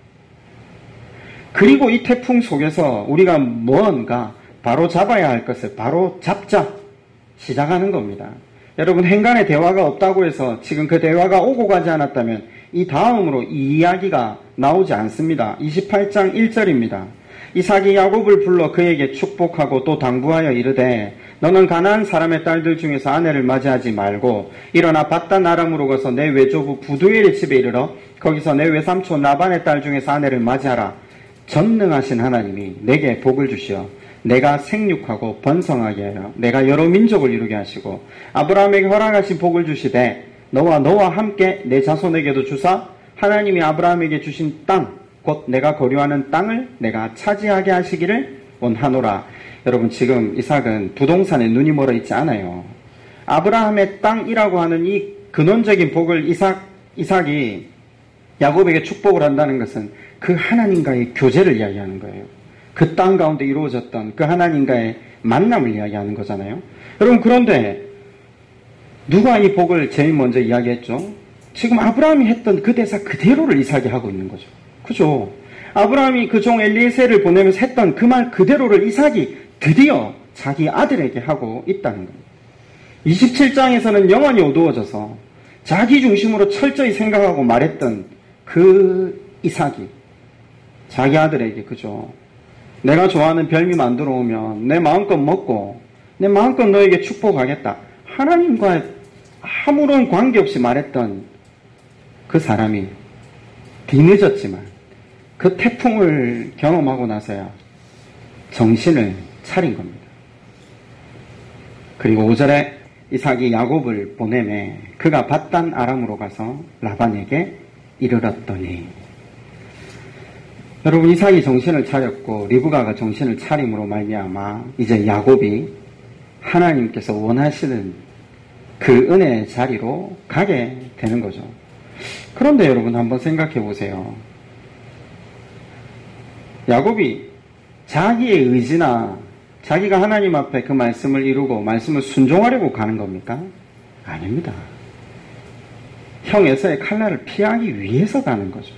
그리고 이 태풍 속에서 우리가 뭔가 바로 잡아야 할 것을 바로 잡자 시작하는 겁니다. 여러분, 행간에 대화가 없다고 해서 지금 그 대화가 오고 가지 않았다면 이 다음으로 이 이야기가 나오지 않습니다. 이십팔 장 일 절입니다. 이삭이 야곱을 불러 그에게 축복하고 또 당부하여 이르되 너는 가나안 사람의 딸들 중에서 아내를 맞이하지 말고 일어나 밧단 아람으로 가서 내 외조부 부두엘의 집에 이르러 거기서 내 외삼촌 라반의 딸 중에서 아내를 맞이하라. 전능하신 하나님이 내게 복을 주시어 내가 생육하고 번성하게 하여 내가 여러 민족을 이루게 하시고 아브라함에게 허락하신 복을 주시되 너와 너와 함께 내 자손에게도 주사 하나님이 아브라함에게 주신 땅 곧 내가 거류하는 땅을 내가 차지하게 하시기를 원하노라. 여러분, 지금 이삭은 부동산에 눈이 멀어 있지 않아요. 아브라함의 땅이라고 하는 이 근원적인 복을 이삭, 이삭이 야곱에게 축복을 한다는 것은 그 하나님과의 교제를 이야기하는 거예요. 그 땅 가운데 이루어졌던 그 하나님과의 만남을 이야기하는 거잖아요. 여러분, 그런데 누가 이 복을 제일 먼저 이야기했죠? 지금 아브라함이 했던 그 대사 그대로를 이삭이 하고 있는 거죠. 그죠? 아브라함이 그 종 엘리에셀을 보내면서 했던 그 말 그대로를 이삭이 드디어 자기 아들에게 하고 있다는 겁니다. 이십칠 장에서는 영혼이 어두워져서 자기 중심으로 철저히 생각하고 말했던 그 이삭이 자기 아들에게, 그죠? 내가 좋아하는 별미 만들어 오면 내 마음껏 먹고 내 마음껏 너에게 축복하겠다. 하나님과 아무런 관계없이 말했던 그 사람이 뒤늦었지만 그 태풍을 경험하고 나서야 정신을 차린 겁니다. 그리고 오 절에 이삭이 야곱을 보내매 그가 밧단 아람으로 가서 라반에게 이르렀더니, 여러분, 이삭이 정신을 차렸고 리브가가 정신을 차림으로 말미암아 이제 야곱이 하나님께서 원하시는 그 은혜의 자리로 가게 되는 거죠. 그런데 여러분, 한번 생각해 보세요. 야곱이 자기의 의지나 자기가 하나님 앞에 그 말씀을 이루고 말씀을 순종하려고 가는 겁니까? 아닙니다. 형 에서의 칼날을 피하기 위해서 가는 거죠.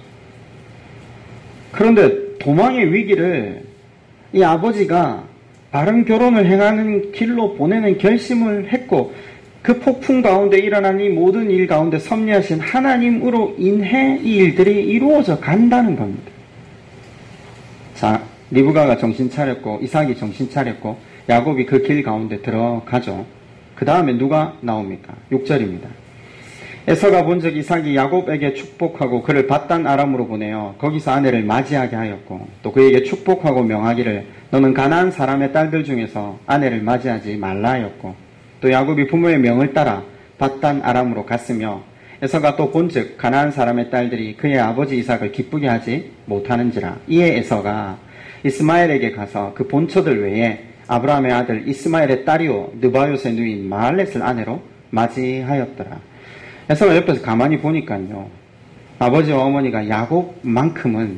그런데 도망의 위기를 이 아버지가 바른 결혼을 행하는 길로 보내는 결심을 했고 그 폭풍 가운데 일어난 이 모든 일 가운데 섭리하신 하나님으로 인해 이 일들이 이루어져 간다는 겁니다. 자, 리브가가 정신 차렸고 이삭이 정신 차렸고 야곱이 그 길 가운데 들어가죠. 그 다음에 누가 나옵니까? 육 절입니다. 에서가 본즉 이삭이 야곱에게 축복하고 그를 밧단 아람으로 보내어 거기서 아내를 맞이하게 하였고 또 그에게 축복하고 명하기를 너는 가나안 사람의 딸들 중에서 아내를 맞이하지 말라 하였고 또 야곱이 부모의 명을 따라 밧단 아람으로 갔으며 에서가 또 본즉 가나안 사람의 딸들이 그의 아버지 이삭을 기쁘게 하지 못하는지라. 이에 에서가 이스마엘에게 가서 그 본처들 외에 아브라함의 아들 이스마엘의 딸이요 느바요스의 누인 마할렛을 아내로 맞이하였더라. 에서가 옆에서 가만히 보니까요, 아버지와 어머니가 야곱만큼은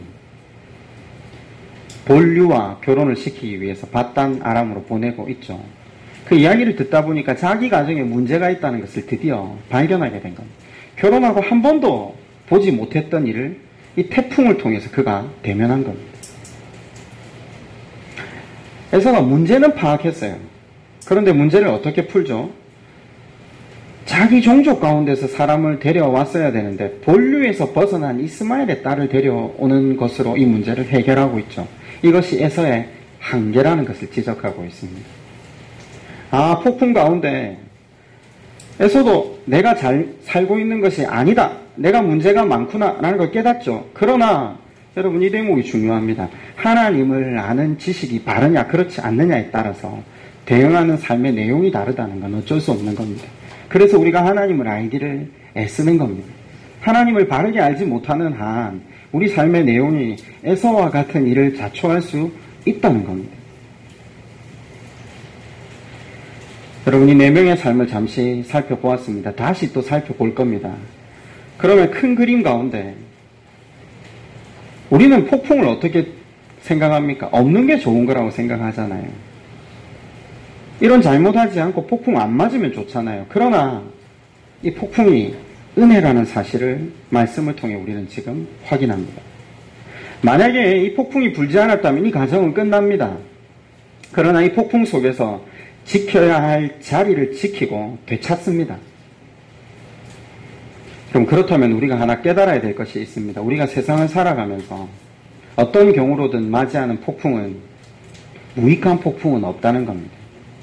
본류와 결혼을 시키기 위해서 밧단 아람으로 보내고 있죠. 그 이야기를 듣다 보니까 자기 가정에 문제가 있다는 것을 드디어 발견하게 된 겁니다. 결혼하고 한 번도 보지 못했던 일을 이 태풍을 통해서 그가 대면한 겁니다. 에서가 문제는 파악했어요. 그런데 문제를 어떻게 풀죠? 자기 종족 가운데서 사람을 데려왔어야 되는데 본류에서 벗어난 이스마엘의 딸을 데려오는 것으로 이 문제를 해결하고 있죠. 이것이 에서의 한계라는 것을 지적하고 있습니다. 아, 폭풍 가운데 에서도 내가 잘 살고 있는 것이 아니다, 내가 문제가 많구나 라는 걸 깨닫죠. 그러나 여러분, 이 대목이 중요합니다. 하나님을 아는 지식이 바르냐 그렇지 않느냐에 따라서 대응하는 삶의 내용이 다르다는 건 어쩔 수 없는 겁니다. 그래서 우리가 하나님을 알기를 애쓰는 겁니다. 하나님을 바르게 알지 못하는 한 우리 삶의 내용이 에서와 같은 일을 자초할 수 있다는 겁니다. 여러분, 이 네 명의 삶을 잠시 살펴보았습니다. 다시 또 살펴볼 겁니다. 그러면 큰 그림 가운데 우리는 폭풍을 어떻게 생각합니까? 없는 게 좋은 거라고 생각하잖아요. 이런 잘못하지 않고 폭풍 안 맞으면 좋잖아요. 그러나 이 폭풍이 은혜라는 사실을 말씀을 통해 우리는 지금 확인합니다. 만약에 이 폭풍이 불지 않았다면 이 가정은 끝납니다. 그러나 이 폭풍 속에서 지켜야 할 자리를 지키고 되찾습니다. 그럼 그렇다면 우리가 하나 깨달아야 될 것이 있습니다. 우리가 세상을 살아가면서 어떤 경우로든 맞이하는 폭풍은, 무익한 폭풍은 없다는 겁니다.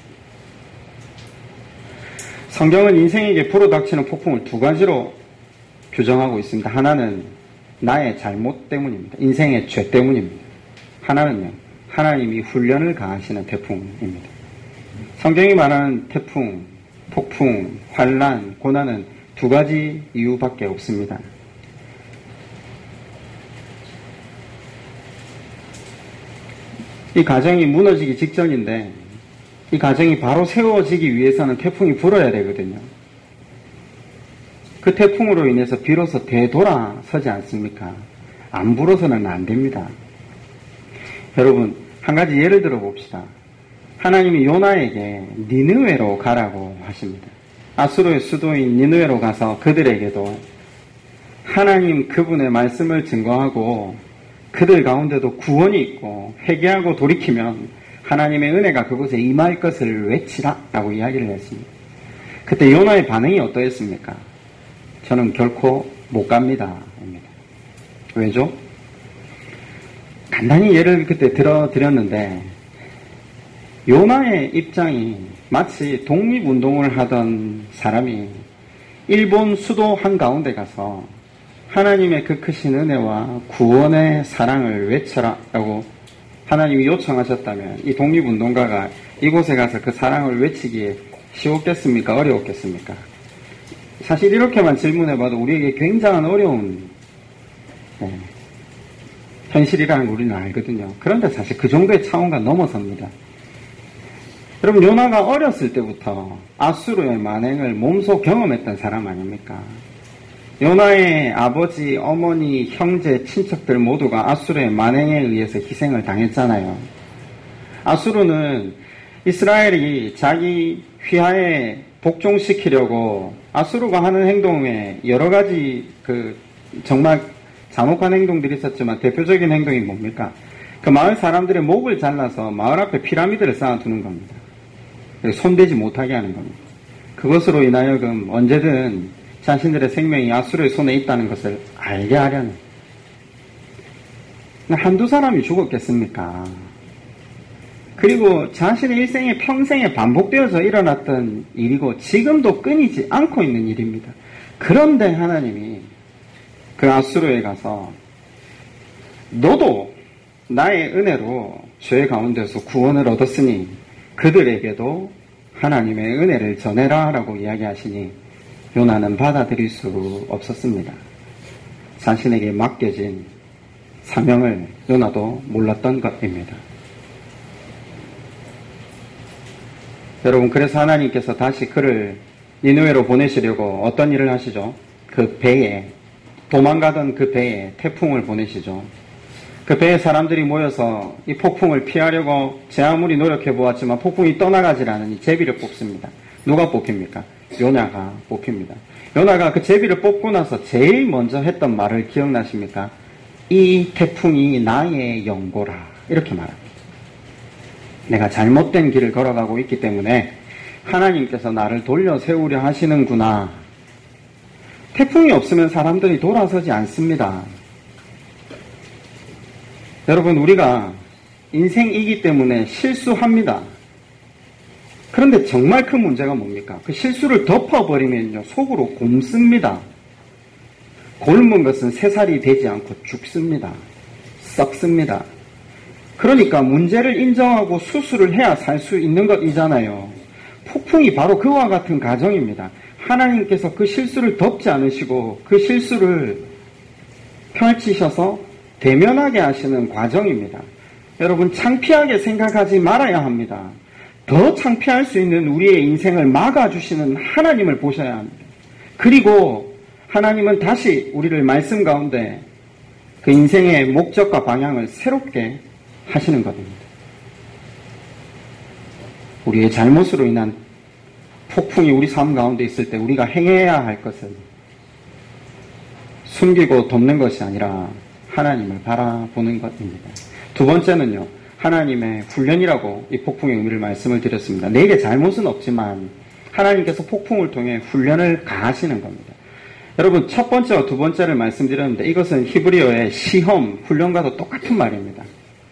성경은 인생에게 불어닥치는 폭풍을 두 가지로 규정하고 있습니다. 하나는 나의 잘못 때문입니다. 인생의 죄 때문입니다. 하나는요, 하나님이 훈련을 가하시는 태풍입니다. 성경이 말하는 태풍, 폭풍, 환난, 고난은 두 가지 이유밖에 없습니다. 이 가정이 무너지기 직전인데 이 가정이 바로 세워지기 위해서는 태풍이 불어야 되거든요. 그 태풍으로 인해서 비로소 되돌아서지 않습니까? 안 불어서는 안 됩니다. 여러분, 한 가지 예를 들어 봅시다. 하나님이 요나에게 니느웨로 가라고 하십니다. 아수르의 수도인 니느웨로 가서 그들에게도 하나님 그분의 말씀을 증거하고 그들 가운데도 구원이 있고 회개하고 돌이키면 하나님의 은혜가 그곳에 임할 것을 외치라 라고 이야기를 했습니다. 그때 요나의 반응이 어떠했습니까? 저는 결코 못 갑니다. 입니다. 왜죠? 간단히 예를 그때 들어드렸는데 요나의 입장이 마치 독립운동을 하던 사람이 일본 수도 한가운데 가서 하나님의 그 크신 은혜와 구원의 사랑을 외쳐라 라고 하나님이 요청하셨다면 이 독립운동가가 이곳에 가서 그 사랑을 외치기에 쉬웠겠습니까? 어려웠겠습니까? 사실 이렇게만 질문해봐도 우리에게 굉장한 어려운 네, 현실이라는 걸 우리는 알거든요. 그런데 사실 그 정도의 차원과 넘어섭니다. 여러분, 요나가 어렸을 때부터 아수르의 만행을 몸소 경험했던 사람 아닙니까? 요나의 아버지, 어머니, 형제, 친척들 모두가 아수르의 만행에 의해서 희생을 당했잖아요. 아수르는 이스라엘이 자기 휘하에 복종시키려고 아수르가 하는 행동에 여러 가지 그 정말 잔혹한 행동들이 있었지만 대표적인 행동이 뭡니까? 그 마을 사람들의 목을 잘라서 마을 앞에 피라미드를 쌓아두는 겁니다. 손대지 못하게 하는 겁니다. 그것으로 인하여금 언제든 자신들의 생명이 아수르의 손에 있다는 것을 알게 하려는. 한두 사람이 죽었겠습니까? 그리고 자신의 일생에 평생에 반복되어서 일어났던 일이고 지금도 끊이지 않고 있는 일입니다. 그런데 하나님이 그 아수르에 가서 너도 나의 은혜로 죄 가운데서 구원을 얻었으니 그들에게도 하나님의 은혜를 전해라 라고 이야기하시니 요나는 받아들일 수 없었습니다. 자신에게 맡겨진 사명을 요나도 몰랐던 것입니다. 여러분, 그래서 하나님께서 다시 그를 니느웨로 보내시려고 어떤 일을 하시죠? 그 배에, 도망가던 그 배에 태풍을 보내시죠. 그 배에 사람들이 모여서 이 폭풍을 피하려고 제 아무리 노력해 보았지만 폭풍이 떠나가질 않으니 제비를 뽑습니다. 누가 뽑힙니까? 요나가 뽑힙니다. 요나가 그 제비를 뽑고 나서 제일 먼저 했던 말을 기억나십니까? 이 태풍이 나의 영고라. 이렇게 말합니다. 내가 잘못된 길을 걸어가고 있기 때문에 하나님께서 나를 돌려 세우려 하시는구나. 태풍이 없으면 사람들이 돌아서지 않습니다. 여러분, 우리가 인생이기 때문에 실수합니다. 그런데 정말 큰 문제가 뭡니까? 그 실수를 덮어버리면요, 속으로 곪습니다. 곪은 것은 새살이 되지 않고 죽습니다. 썩습니다. 그러니까 문제를 인정하고 수술을 해야 살 수 있는 것이잖아요. 폭풍이 바로 그와 같은 가정입니다. 하나님께서 그 실수를 덮지 않으시고 그 실수를 펼치셔서 대면하게 하시는 과정입니다. 여러분, 창피하게 생각하지 말아야 합니다. 더 창피할 수 있는 우리의 인생을 막아주시는 하나님을 보셔야 합니다. 그리고 하나님은 다시 우리를 말씀 가운데 그 인생의 목적과 방향을 새롭게 하시는 것입니다. 우리의 잘못으로 인한 폭풍이 우리 삶 가운데 있을 때 우리가 행해야 할 것은 숨기고 덮는 것이 아니라 하나님을 바라보는 것입니다. 두 번째는요, 하나님의 훈련이라고 이 폭풍의 의미를 말씀을 드렸습니다. 내게 잘못은 없지만 하나님께서 폭풍을 통해 훈련을 가하시는 겁니다. 여러분, 첫 번째와 두 번째를 말씀드렸는데 이것은 히브리어의 시험, 훈련과도 똑같은 말입니다.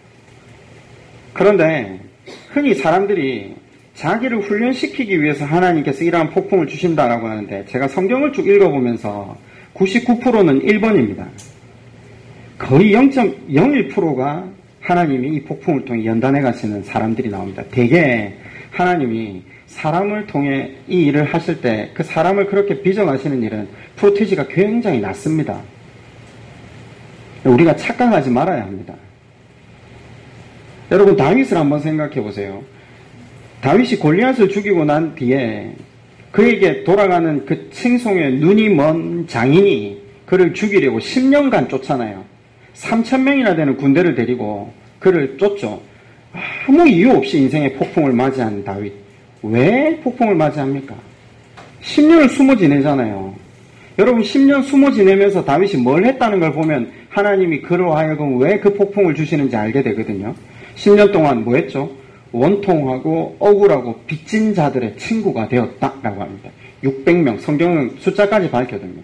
그런데 흔히 사람들이 자기를 훈련시키기 위해서 하나님께서 이러한 폭풍을 주신다라고 하는데, 제가 성경을 쭉 읽어보면서 구십구 퍼센트는 일 번입니다. 거의 영 점 영일 퍼센트가 하나님이 이 폭풍을 통해 연단해 가시는 사람들이 나옵니다. 대개 하나님이 사람을 통해 이 일을 하실 때 그 사람을 그렇게 빚어가시는 일은 프로티지가 굉장히 낮습니다. 우리가 착각하지 말아야 합니다. 여러분, 다윗을 한번 생각해 보세요. 다윗이 골리앗을 죽이고 난 뒤에 그에게 돌아가는 그 칭송의 눈이 먼 장인이 그를 죽이려고 십 년간 쫓아나요. 삼천 명이나 되는 군대를 데리고 그를 쫓죠. 아무 이유 없이 인생의 폭풍을 맞이한 다윗. 왜 폭풍을 맞이합니까? 십 년을 숨어 지내잖아요. 여러분, 십 년 숨어 지내면서 다윗이 뭘 했다는 걸 보면 하나님이 그로 하여금 왜 그 폭풍을 주시는지 알게 되거든요. 십 년 동안 뭐 했죠? 원통하고 억울하고 빚진 자들의 친구가 되었다라고 합니다. 육백 명, 성경은 숫자까지 밝혀둡니다.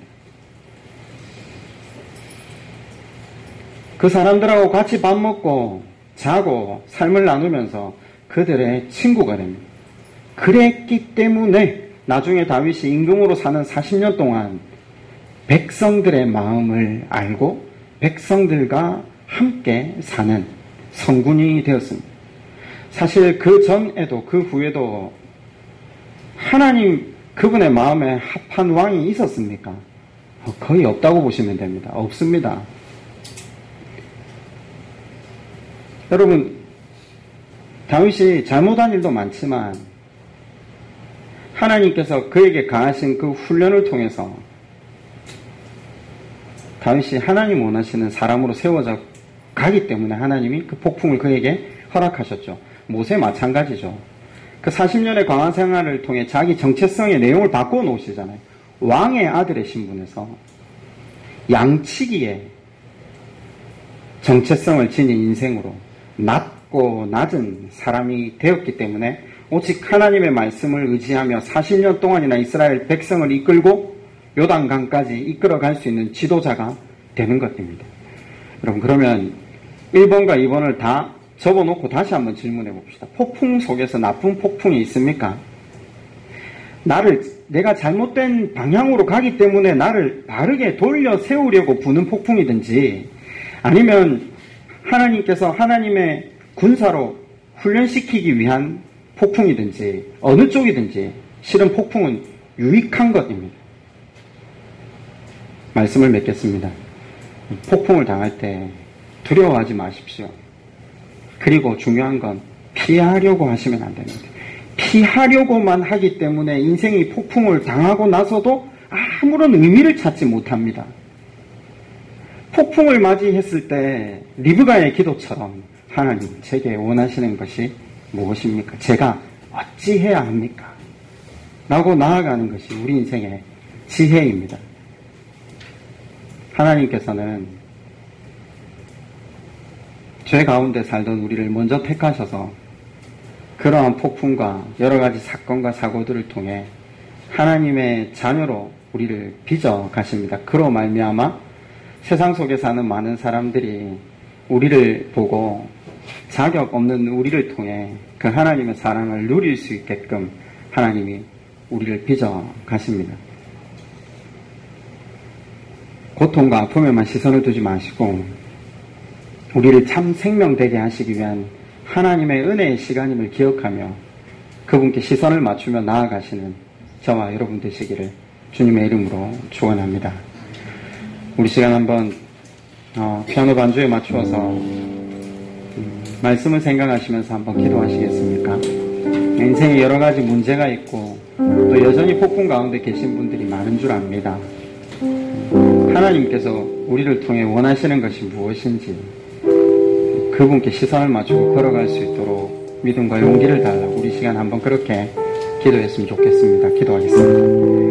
그 사람들하고 같이 밥 먹고 자고 삶을 나누면서 그들의 친구가 됩니다. 그랬기 때문에 나중에 다윗이 임금으로 사는 사십 년 동안 백성들의 마음을 알고 백성들과 함께 사는 성군이 되었습니다. 사실 그 전에도 그 후에도 하나님 그분의 마음에 합한 왕이 있었습니까? 거의 없다고 보시면 됩니다. 없습니다. 여러분, 다윗이 잘못한 일도 많지만 하나님께서 그에게 가하신 그 훈련을 통해서 다윗이 하나님 원하시는 사람으로 세워져 가기 때문에 하나님이 그 폭풍을 그에게 허락하셨죠. 모세 마찬가지죠. 그 사십 년의 광야 생활을 통해 자기 정체성의 내용을 바꿔 놓으시잖아요. 왕의 아들의 신분에서 양치기에 정체성을 지닌 인생으로 낮고 낮은 사람이 되었기 때문에 오직 하나님의 말씀을 의지하며 사십 년 동안이나 이스라엘 백성을 이끌고 요단강까지 이끌어갈 수 있는 지도자가 되는 것입니다. 여러분, 그러면 일 번과 이 번을 다 접어놓고 다시 한번 질문해 봅시다. 폭풍 속에서 나쁜 폭풍이 있습니까? 나를, 내가 잘못된 방향으로 가기 때문에 나를 바르게 돌려 세우려고 부는 폭풍이든지, 아니면 하나님께서 하나님의 군사로 훈련시키기 위한 폭풍이든지, 어느 쪽이든지 실은 폭풍은 유익한 것입니다. 말씀을 맺겠습니다. 폭풍을 당할 때 두려워하지 마십시오. 그리고 중요한 건 피하려고 하시면 안 됩니다. 피하려고만 하기 때문에 인생이 폭풍을 당하고 나서도 아무런 의미를 찾지 못합니다. 폭풍을 맞이했을 때 리브가의 기도처럼 하나님, 제게 원하시는 것이 무엇입니까? 제가 어찌해야 합니까? 라고 나아가는 것이 우리 인생의 지혜입니다. 하나님께서는 죄 가운데 살던 우리를 먼저 택하셔서 그러한 폭풍과 여러 가지 사건과 사고들을 통해 하나님의 자녀로 우리를 빚어 가십니다. 그로 말미암아 세상 속에 사는 많은 사람들이 우리를 보고 자격 없는 우리를 통해 그 하나님의 사랑을 누릴 수 있게끔 하나님이 우리를 빚어 가십니다. 고통과 아픔에만 시선을 두지 마시고 우리를 참 생명되게 하시기 위한 하나님의 은혜의 시간임을 기억하며 그분께 시선을 맞추며 나아가시는 저와 여러분 되시기를 주님의 이름으로 축원합니다. 우리 시간 한번 어, 피아노 반주에 맞추어서 음, 말씀을 생각하시면서 한번 기도하시겠습니까? 인생에 여러 가지 문제가 있고 또 여전히 폭풍 가운데 계신 분들이 많은 줄 압니다. 하나님께서 우리를 통해 원하시는 것이 무엇인지 그분께 시선을 맞추고 걸어갈 수 있도록 믿음과 용기를 달라고 우리 시간 한번 그렇게 기도했으면 좋겠습니다. 기도하겠습니다.